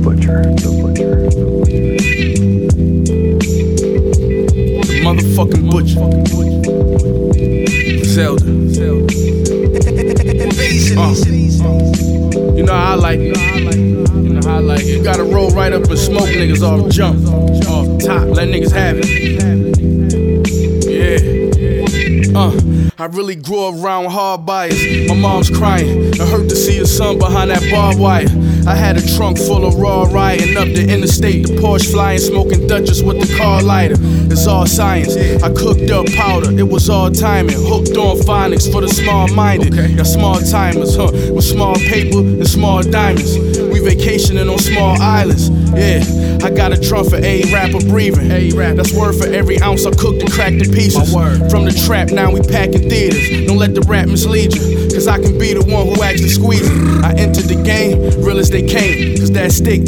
Butcher. The motherfucking Butcher. Zelda. You know how I like it. You know how I like it. You gotta roll right up and smoke niggas off jump. Off top, let niggas have it. I really grew up around hard bias. My mom's crying. I hurt to see her son behind that barbed wire. I had a trunk full of raw riding up the interstate. The Porsche flying, smoking Dutchess with the car lighter. It's all science. I cooked up powder. It was all timing. Hooked on phonics for the small-minded. Got small timers, with small paper and small diamonds. We vacationing on small islands. Yeah, I got a drum for a rapper breathing. That's word for every ounce I cooked and cracked to pieces. From the trap, now we packing theaters. Don't let the rap mislead you, cause I can be the one who actually squeezes. I entered the game, real as they came, cause that stick